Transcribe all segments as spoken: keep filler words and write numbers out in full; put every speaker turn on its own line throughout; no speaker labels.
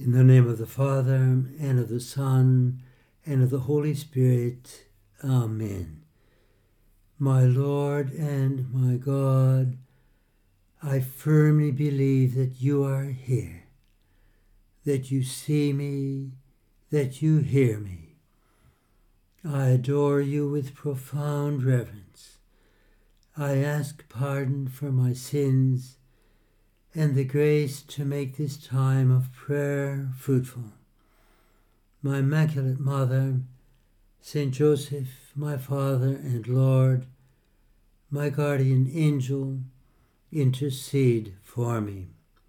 In the name of the Father, and of the Son, and of the Holy Spirit. Amen. My Lord and my God, I firmly believe that you are here, that you see me, that you hear me. I adore you with profound reverence. I ask pardon for my sins and the grace to make this time of prayer fruitful. My Immaculate Mother, Saint Joseph, my Father and Lord, my guardian angel, intercede for me.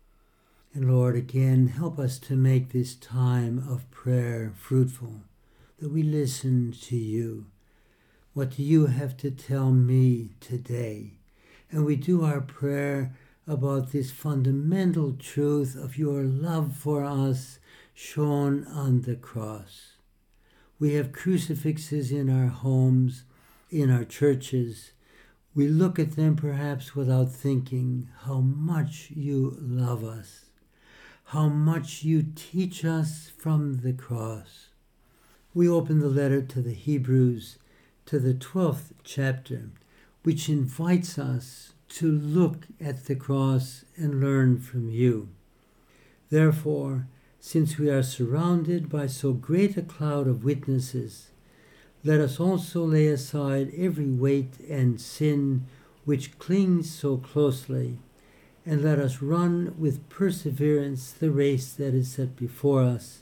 And Lord, again, help us to make this time of prayer fruitful, that we listen to you. What do you have to tell me today? And we do our prayer about this fundamental truth of your love for us shown on the cross. We have crucifixes in our homes, in our churches. We look at them perhaps without thinking how much you love us, how much you teach us from the cross. We open the letter to the Hebrews, to the twelfth chapter, which invites us to look at the cross and learn from you. Therefore, since we are surrounded by so great a cloud of witnesses, let us also lay aside every weight and sin which clings so closely, and let us run with perseverance the race that is set before us,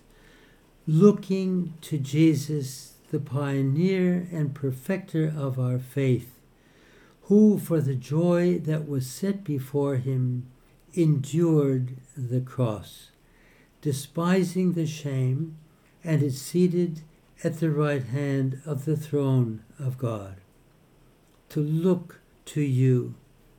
looking to Jesus, the pioneer and perfecter of our faith, who for the joy that was set before him endured the cross, despising the shame, and is seated at the right hand of the throne of God. To look to you,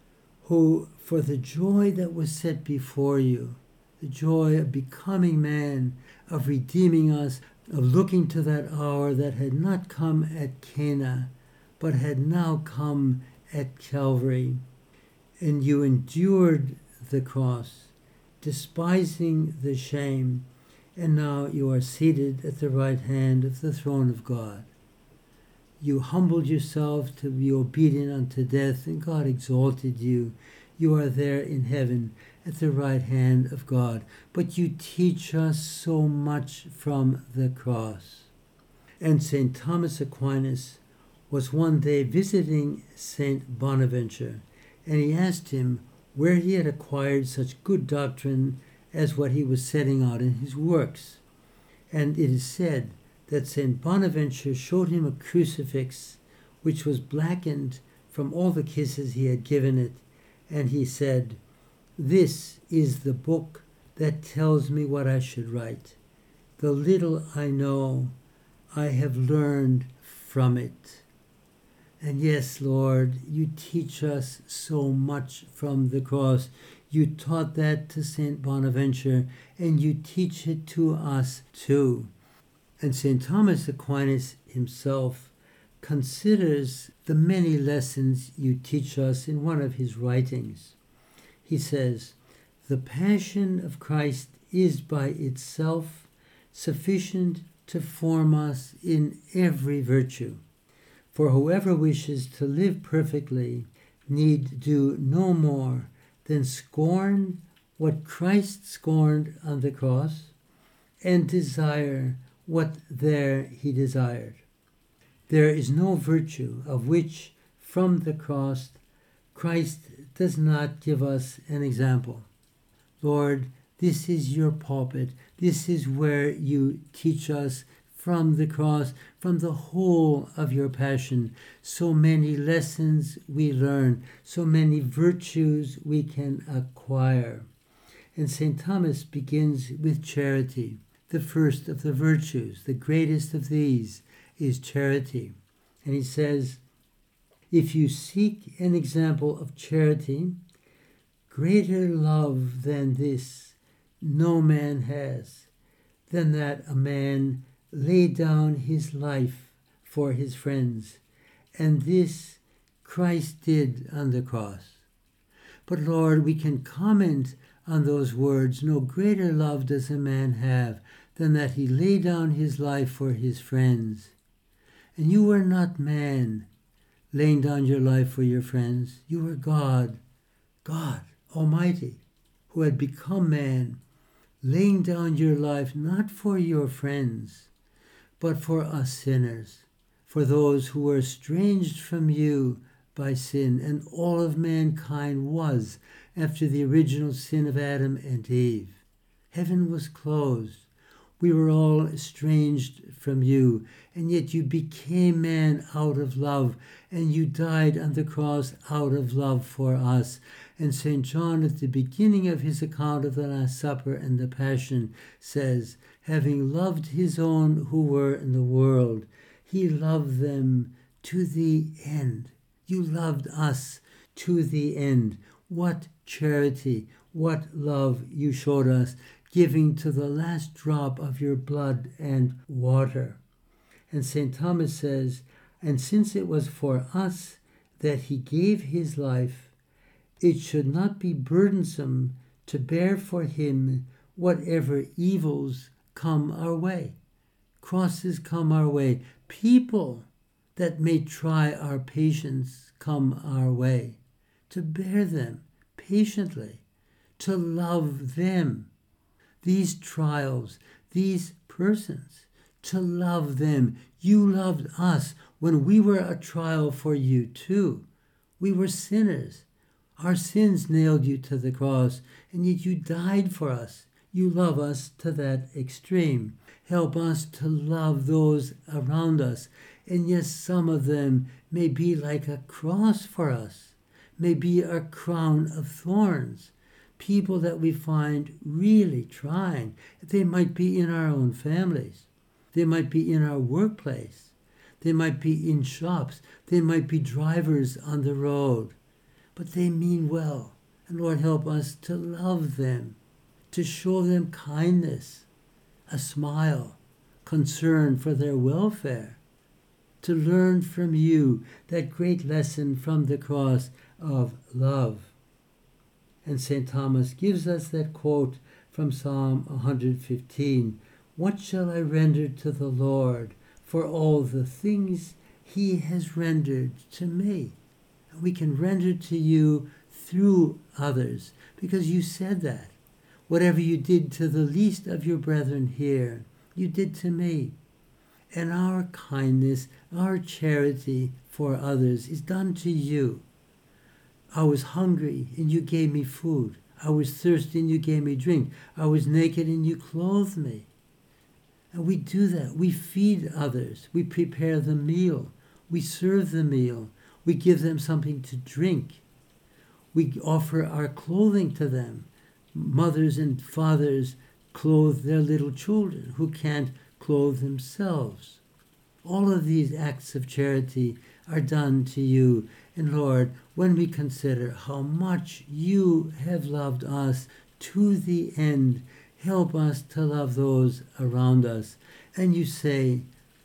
who for the joy that was set before you, the joy of becoming man, of redeeming us, of looking to that hour that had not come at Cana, but had now come at Calvary, and you endured the cross, despising the shame, and now you are seated at the right hand of the throne of God. You humbled yourself to be obedient unto death, and God exalted you. You are there in heaven at the right hand of God. But you teach us so much from the cross. And Saint Thomas Aquinas was one day visiting Saint Bonaventure, and he asked him where he had acquired such good doctrine as what he was setting out in his works. And it is said that Saint Bonaventure showed him a crucifix which was blackened from all the kisses he had given it, and he said, "This is the book that tells me what I should write. The little I know, I have learned from it." And yes, Lord, you teach us so much from the cross. You taught that to Saint Bonaventure, and you teach it to us too. And Saint Thomas Aquinas himself considers the many lessons you teach us in one of his writings. He says, "The passion of Christ is by itself sufficient to form us in every virtue. For whoever wishes to live perfectly need do no more than scorn what Christ scorned on the cross and desire what there he desired. There is no virtue of which from the cross Christ does not give us an example." Lord, this is your pulpit. This is where you teach us from the cross, from the whole of your passion. So many lessons we learn, so many virtues we can acquire. And Saint Thomas begins with charity, the first of the virtues. The greatest of these is charity. And he says, "If you seek an example of charity, greater love than this no man has, than that a man lay down his life for his friends, and this Christ did on the cross." But Lord, we can comment on those words, no greater love does a man have than that he lay down his life for his friends. And you were not man, laying down your life for your friends. You were God, God Almighty, who had become man, laying down your life not for your friends, but for us sinners, for those who were estranged from you by sin. And all of mankind was after the original sin of Adam and Eve. Heaven was closed. We were all estranged from you, and yet you became man out of love, and you died on the cross out of love for us. And Saint John, at the beginning of his account of the Last Supper and the Passion, says, having loved his own who were in the world, he loved them to the end. You loved us to the end. What charity, what love you showed us, giving to the last drop of your blood and water. And Saint Thomas says, and since it was for us that he gave his life, it should not be burdensome to bear for him whatever evils come our way. Crosses come our way. People that may try our patience come our way. To bear them patiently, to love them. These trials, these persons, to love them. You loved us when we were a trial for you too. We were sinners. Our sins nailed you to the cross, and yet you died for us. You love us to that extreme. Help us to love those around us. And yes, some of them may be like a cross for us, may be a crown of thorns. People that we find really trying. They might be in our own families. They might be in our workplace. They might be in shops. They might be drivers on the road. But they mean well. And Lord, help us to love them, to show them kindness, a smile, concern for their welfare, to learn from you that great lesson from the cross of love. And Saint Thomas gives us that quote from Psalm one hundred fifteen, what shall I render to the Lord for all the things he has rendered to me? And we can render to you through others, because you said that. Whatever you did to the least of your brethren here, you did to me. And our kindness, our charity for others is done to you. I was hungry and you gave me food. I was thirsty and you gave me drink. I was naked and you clothed me. And we do that. We feed others. We prepare the meal. We serve the meal. We give them something to drink. We offer our clothing to them. Mothers and fathers clothe their little children who can't clothe themselves. All of these acts of charity are done to you. And Lord, when we consider how much you have loved us to the end, help us to love those around us. And you say,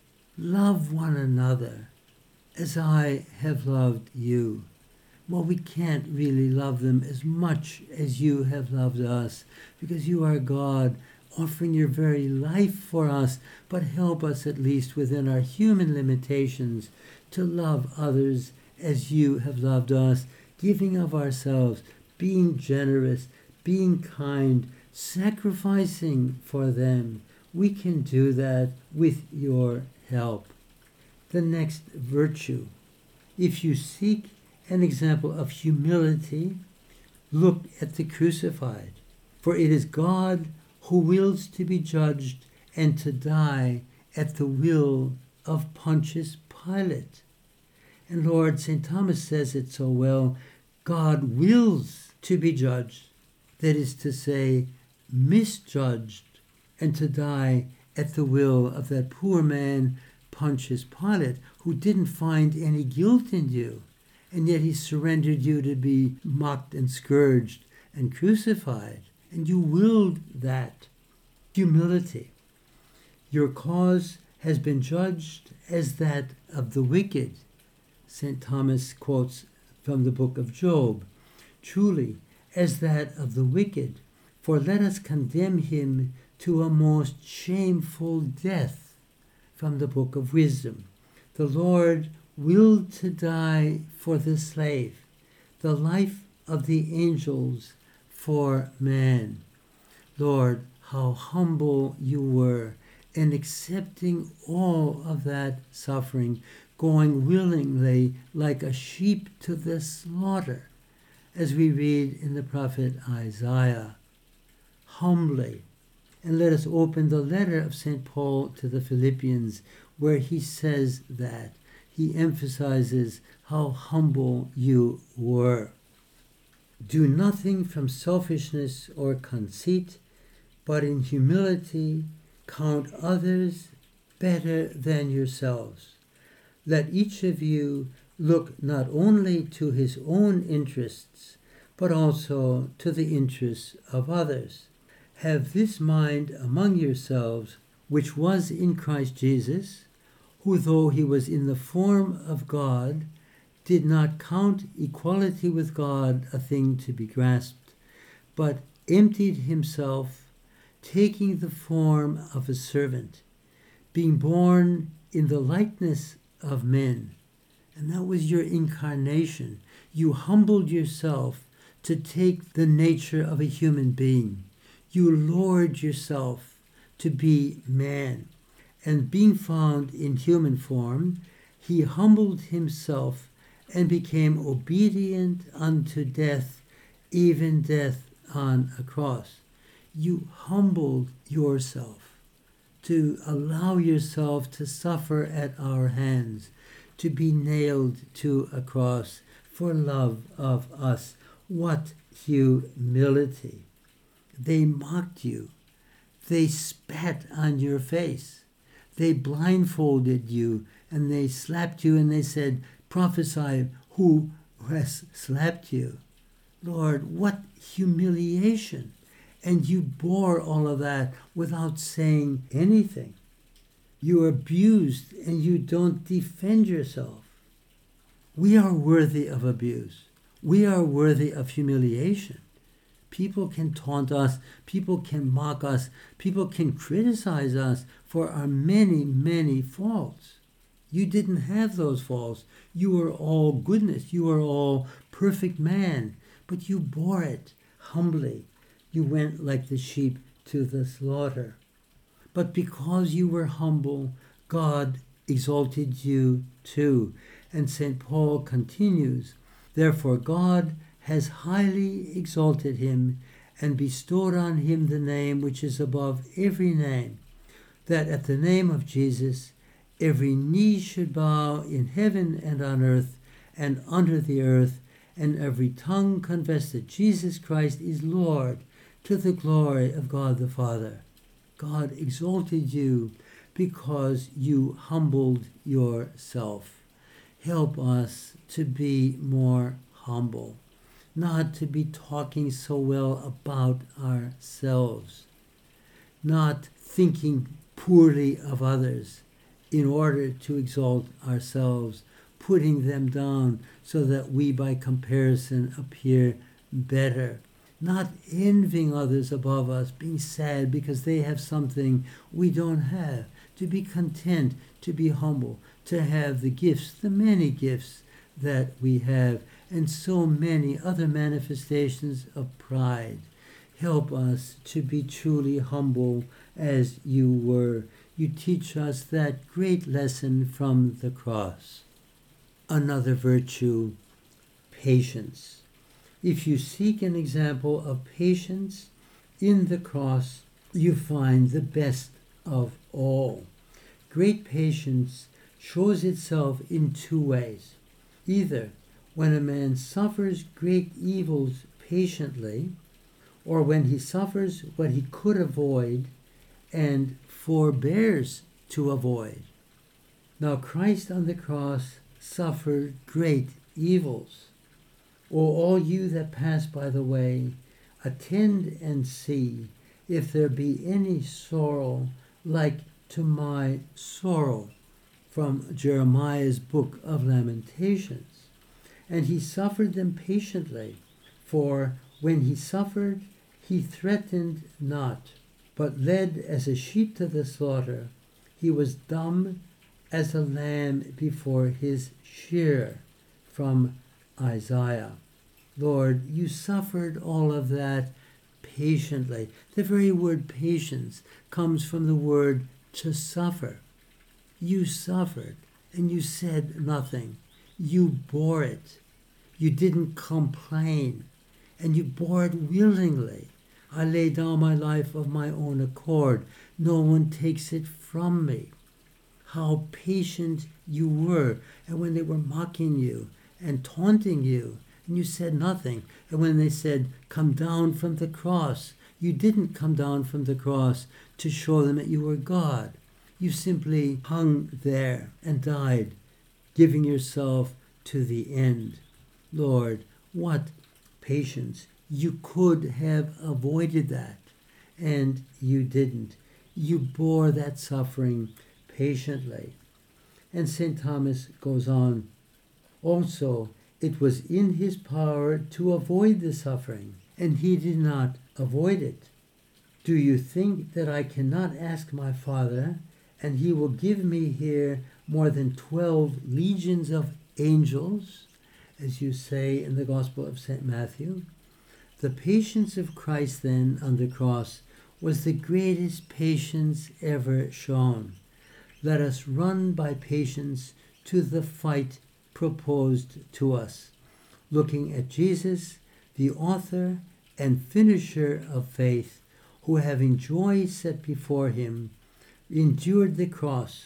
love one another as I have loved you. Well, we can't really love them as much as you have loved us, because you are God, offering your very life for us, but help us at least within our human limitations to love others as you have loved us, giving of ourselves, being generous, being kind, sacrificing for them. We can do that with your help. The next virtue. If you seek an example of humility, look at the crucified. For it is God who wills to be judged and to die at the will of Pontius Pilate. And Lord, Saint Thomas says it so well, God wills to be judged, that is to say, misjudged, and to die at the will of that poor man, Pontius Pilate, who didn't find any guilt in you, and yet he surrendered you to be mocked and scourged and crucified, and you willed that. Humility. Your cause has been judged as that of the wicked. Saint Thomas quotes from the book of Job, truly, as that of the wicked. For let us condemn him to a most shameful death. From the Book of Wisdom. The Lord willed to die for the slave, the life of the angels for man. Lord, how humble you were in accepting all of that suffering, going willingly like a sheep to the slaughter, as we read in the prophet Isaiah. Humbly. And let us open the letter of Saint Paul to the Philippians, where he says that. He emphasizes how humble you were. Do nothing from selfishness or conceit, but in humility count others better than yourselves. Let each of you look not only to his own interests, but also to the interests of others. Have this mind among yourselves, which was in Christ Jesus, who, though he was in the form of God, did not count equality with God a thing to be grasped, but emptied himself, taking the form of a servant, being born in the likeness of men. And that was your incarnation. You humbled yourself to take the nature of a human being. You lowered yourself to be man. And being found in human form, he humbled himself and became obedient unto death, even death on a cross. You humbled yourself to allow yourself to suffer at our hands, to be nailed to a cross for love of us. What humility! They mocked you. They spat on your face. They blindfolded you and they slapped you and they said, prophesy who has slapped you. Lord, what humiliation. And you bore all of that without saying anything. You are abused and you don't defend yourself. We are worthy of abuse. We are worthy of humiliation. People can taunt us. People can mock us. People can criticize us for our many, many faults. You didn't have those faults. You were all goodness. You were all perfect man. But you bore it humbly. You went like the sheep to the slaughter. But because you were humble, God exalted you too. And Saint Paul continues, therefore God has highly exalted him and bestowed on him the name which is above every name, that at the name of Jesus every knee should bow in heaven and on earth and under the earth, and every tongue confess that Jesus Christ is Lord, to the glory of God the Father. God exalted you because you humbled yourself. Help us to be more humble, not to be talking so well about ourselves, not thinking poorly of others in order to exalt ourselves, putting them down so that we by comparison appear better, not envying others above us, being sad because they have something we don't have, to be content, to be humble, to have the gifts, the many gifts that we have, and so many other manifestations of pride. Help us to be truly humble as you were. You teach us that great lesson from the cross. Another virtue, patience. If you seek an example of patience in the cross, you find the best of all. Great patience shows itself in two ways. Either when a man suffers great evils patiently, or when he suffers what he could avoid and forbears to avoid. Now Christ on the cross suffered great evils. O all you that pass by the way, attend and see if there be any sorrow like to my sorrow, from Jeremiah's book of Lamentations. And he suffered them patiently, for when he suffered, He threatened not, but led as a sheep to the slaughter. He was dumb as a lamb before his shearer. From Isaiah. Lord, you suffered all of that patiently. The very word patience comes from the word to suffer. You suffered and you said nothing. You bore it. You didn't complain, and you bore it willingly. I lay down my life of my own accord. No one takes it from me. How patient you were. And when they were mocking you and taunting you, and you said nothing. And when they said, come down from the cross, you didn't come down from the cross to show them that you were God. You simply hung there and died, giving yourself to the end. Lord, what patience. You could have avoided that, and you didn't. You bore that suffering patiently. And Saint Thomas goes on, also, it was in his power to avoid the suffering, and he did not avoid it. Do you think that I cannot ask my Father, and he will give me here more than twelve legions of angels, as you say in the Gospel of Saint Matthew? The patience of Christ then on the cross was the greatest patience ever shown. Let us run by patience to the fight proposed to us, looking at Jesus, the author and finisher of faith, who, having joy set before him, endured the cross,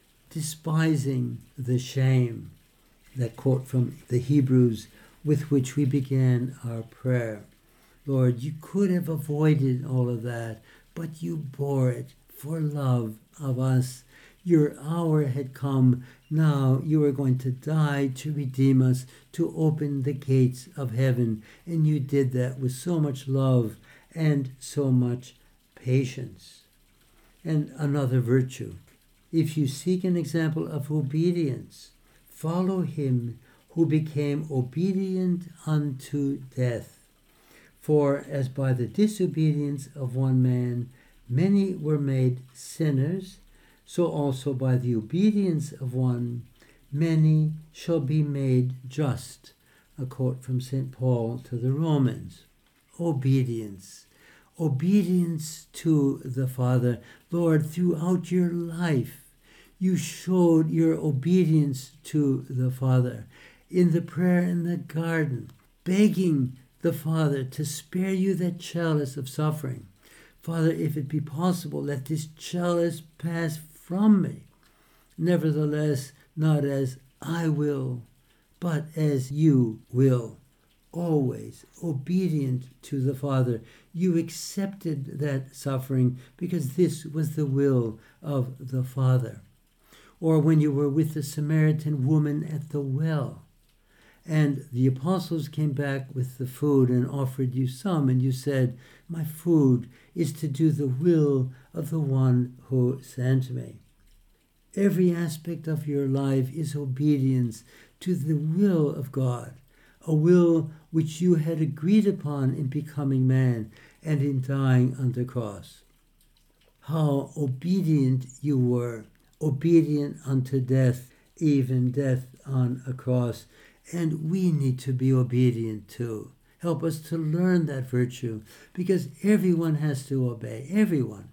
despising the shame. That quote from the Hebrews with which we began our prayer. Lord, you could have avoided all of that, but you bore it for love of us. Your hour had come. Now you are going to die to redeem us, to open the gates of heaven. And you did that with so much love and so much patience. And another virtue. If you seek an example of obedience, follow him who became obedient unto death. For as by the disobedience of one man many were made sinners, so also by the obedience of one many shall be made just. A quote from Saint Paul to the Romans. Obedience. Obedience to the Father. Lord, throughout your life, you showed your obedience to the Father. In the prayer in the garden, begging the Father to spare you that chalice of suffering. Father, if it be possible, let this chalice pass from me. Nevertheless, not as I will, but as you will. Always obedient to the Father. You accepted that suffering because this was the will of the Father. Or when you were with the Samaritan woman at the well, and the apostles came back with the food and offered you some, and you said, my food is to do the will of the one who sent me. Every aspect of your life is obedience to the will of God, a will which you had agreed upon in becoming man and in dying on the cross. How obedient you were, obedient unto death, even death on a cross. And we need to be obedient too. Help us to learn that virtue, because everyone has to obey, everyone.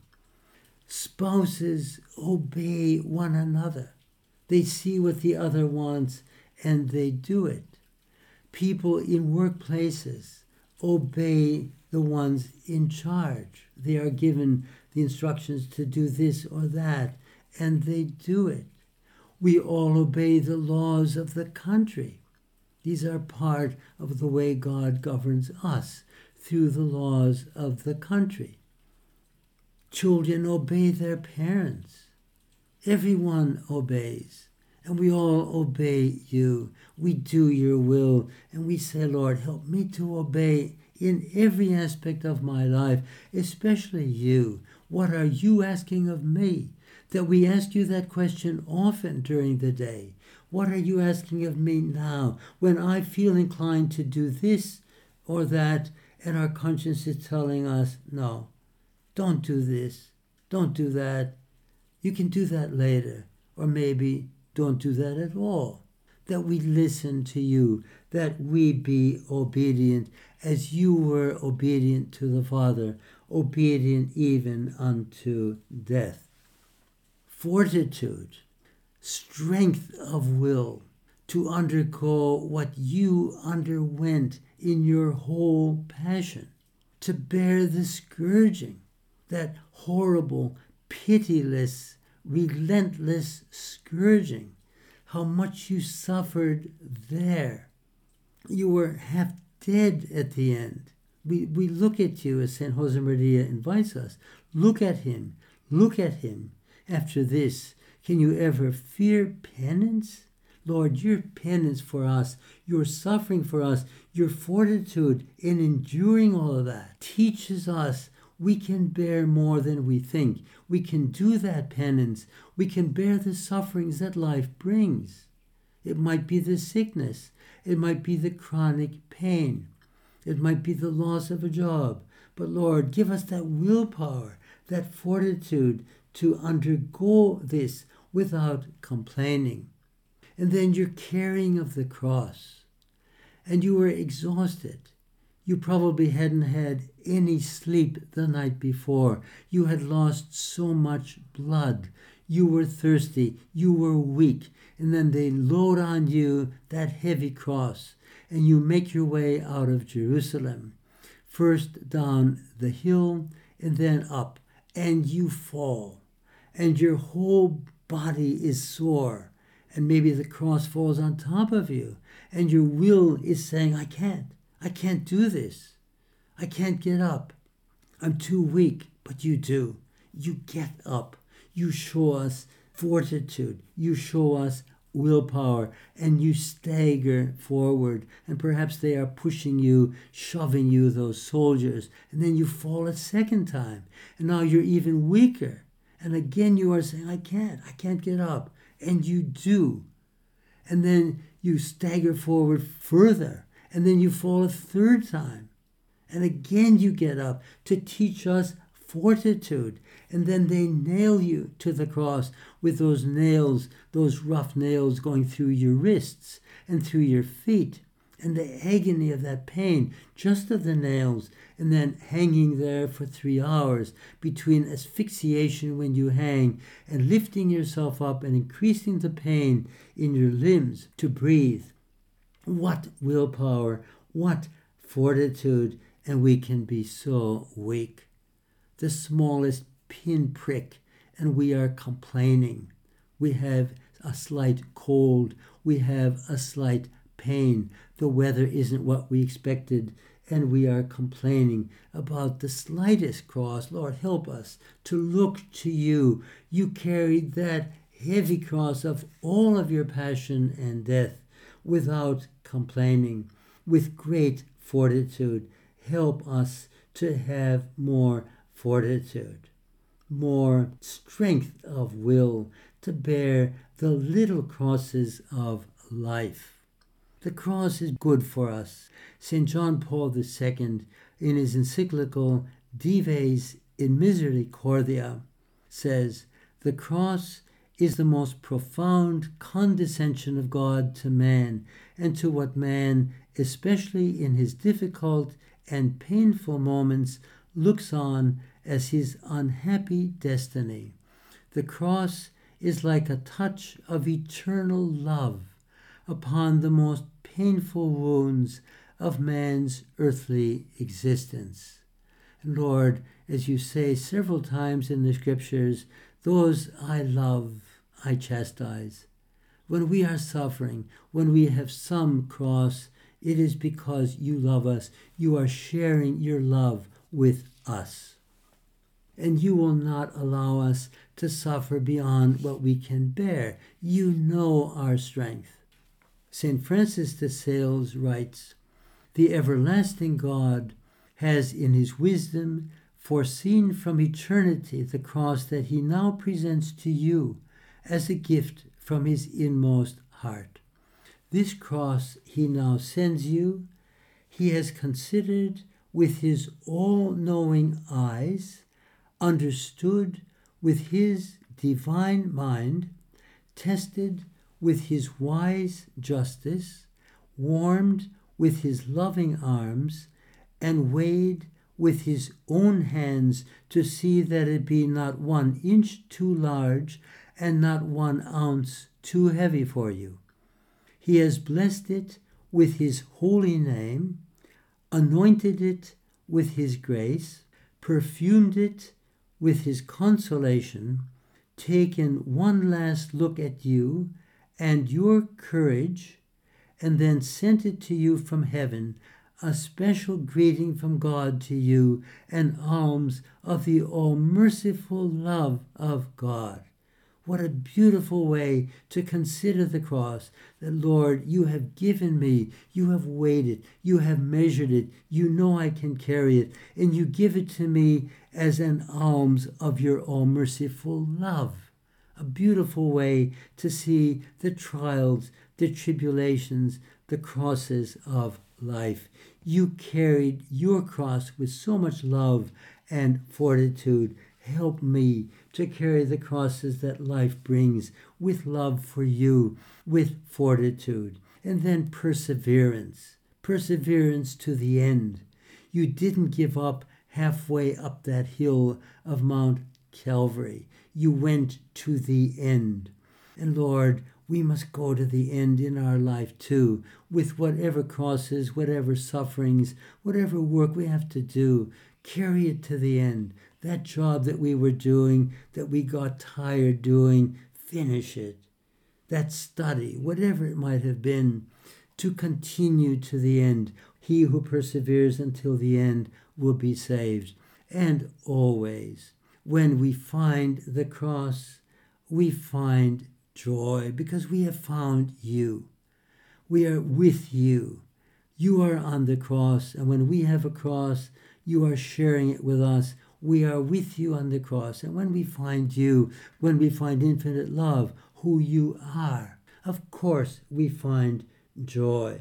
Spouses obey one another. They see what the other wants and they do it. People in workplaces obey the ones in charge. They are given the instructions to do this or that, and they do it. We all obey the laws of the country. These are part of the way God governs us, through the laws of the country. Children obey their parents. Everyone obeys, and we all obey you. We do your will, and we say, Lord, help me to obey in every aspect of my life, especially you. What are you asking of me? That we ask you that question often during the day. What are you asking of me now when I feel inclined to do this or that, and our conscience is telling us, no, don't do this, don't do that. You can do that later, or maybe don't do that at all. That we listen to you, that we be obedient as you were obedient to the Father, obedient even unto death. Fortitude, strength of will to undergo what you underwent in your whole passion, to bear the scourging, that horrible, pitiless, relentless scourging, how much you suffered there. You were half dead at the end. We, we look at you, as Saint Josemaria invites us. Look at him. Look at him. After this, can you ever fear penance? Lord, your penance for us, your suffering for us, your fortitude in enduring all of that teaches us we can bear more than we think. We can do that penance. We can bear the sufferings that life brings. It might be the sickness. It might be the chronic pain. It might be the loss of a job. But Lord, give us that willpower, that fortitude to undergo this without complaining. And then your carrying of the cross. And you were exhausted. You probably hadn't had any sleep the night before. You had lost so much blood. You were thirsty. You were weak. And then they load on you that heavy cross. And you make your way out of Jerusalem. First down the hill and then up. And you fall. And your whole body is sore. And maybe the cross falls on top of you. And your will is saying, I can't. I can't do this. I can't get up. I'm too weak. But you do. You get up. You show us fortitude. You show us willpower. And you stagger forward. And perhaps they are pushing you, shoving you, those soldiers. And then you fall a second time. And now you're even weaker. And again you are saying, I can't. I can't get up. And you do. And then you stagger forward further. And then you fall a third time. And again you get up to teach us fortitude. And then they nail you to the cross with those nails, those rough nails going through your wrists and through your feet. And the agony of that pain, just of the nails, and then hanging there for three hours between asphyxiation when you hang and lifting yourself up and increasing the pain in your limbs to breathe. What willpower, what fortitude, and we can be so weak. The smallest pinprick, and we are complaining. We have a slight cold. We have a slight pain. The weather isn't what we expected, and we are complaining about the slightest cross. Lord, help us to look to you. You carried that heavy cross of all of your passion and death without complaining, with great fortitude. Help us to have more fortitude, more strength of will to bear the little crosses of life. The cross is good for us. Saint John Paul the Second, in his encyclical Dives in Misericordia, says, the cross is the most profound condescension of God to man, and to what man, especially in his difficult and painful moments, looks on as his unhappy destiny. The cross is like a touch of eternal love upon the most painful wounds of man's earthly existence. And Lord, as you say several times in the scriptures, those I love, I chastise. When we are suffering, when we have some cross, it is because you love us. You are sharing your love with us. And you will not allow us to suffer beyond what we can bear. You know our strength. Saint Francis de Sales writes, the everlasting God has in his wisdom foreseen from eternity the cross that he now presents to you as a gift from his inmost heart. This cross he now sends you. He has considered with his all-knowing eyes, understood with his divine mind, tested with his wise justice, warmed with his loving arms, and weighed with his own hands to see that it be not one inch too large and not one ounce too heavy for you. He has blessed it with his holy name, anointed it with his grace, perfumed it with his consolation, taken one last look at you and your courage, and then sent it to you from heaven, a special greeting from God to you, an alms of the all-merciful love of God. What a beautiful way to consider the cross, that, Lord, you have given me, you have weighed it, you have measured it, you know I can carry it, and you give it to me as an alms of your all-merciful love. A beautiful way to see the trials, the tribulations, the crosses of life. You carried your cross with so much love and fortitude. Help me to carry the crosses that life brings with love for you, with fortitude, and then perseverance. Perseverance to the end. You didn't give up halfway up that hill of Mount Calvary. You went to the end. And Lord, we must go to the end in our life too, with whatever crosses, whatever sufferings, whatever work we have to do. Carry it to the end. That job that we were doing, that we got tired doing, finish it. That study, whatever it might have been, to continue to the end. He who perseveres until the end will be saved. And always, when we find the cross, we find joy because we have found you. We are with you. You are on the cross, and when we have a cross, you are sharing it with us. We are with you on the cross. And when we find you, when we find infinite love, who you are, of course we find joy.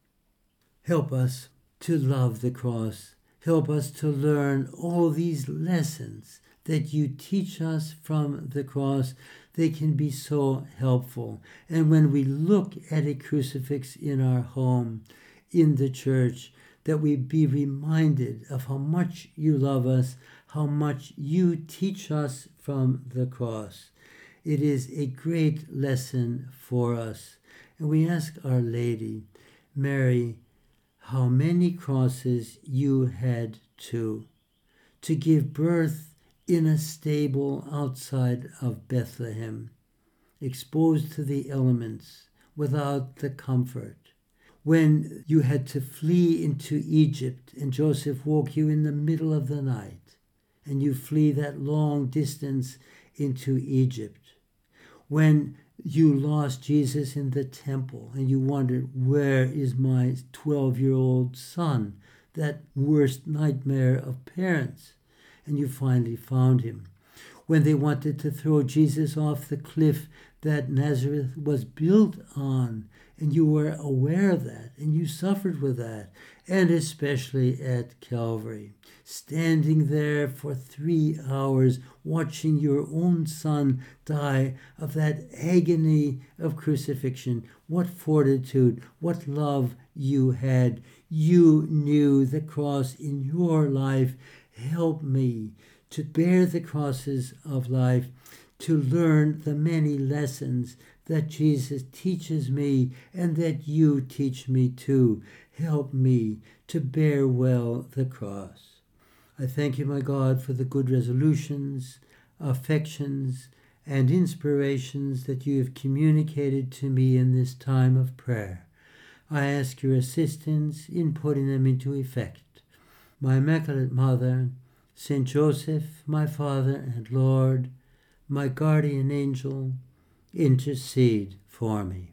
Help us to love the cross. Help us to learn all these lessons that you teach us from the cross. They can be so helpful. And when we look at a crucifix in our home, in the church, that we be reminded of how much you love us, how much you teach us from the cross. It is a great lesson for us. And we ask Our Lady, Mary, how many crosses you had to, to give birth in a stable outside of Bethlehem, exposed to the elements, without the comfort. When you had to flee into Egypt and Joseph woke you in the middle of the night, and you flee that long distance into Egypt. When you lost Jesus in the temple and you wondered, where is my twelve-year-old son? That worst nightmare of parents. And you finally found him. When they wanted to throw Jesus off the cliff that Nazareth was built on, and you were aware of that, and you suffered with that, and especially at Calvary, standing there for three hours, watching your own son die of that agony of crucifixion. What fortitude, what love you had. You knew the cross in your life. Help me to bear the crosses of life, to learn the many lessons that Jesus teaches me and that you teach me too. Help me to bear well the cross. I thank you, my God, for the good resolutions, affections, and inspirations that you have communicated to me in this time of prayer. I ask your assistance in putting them into effect. My Immaculate Mother, Saint Joseph, my Father and Lord, my guardian angel, intercede for me.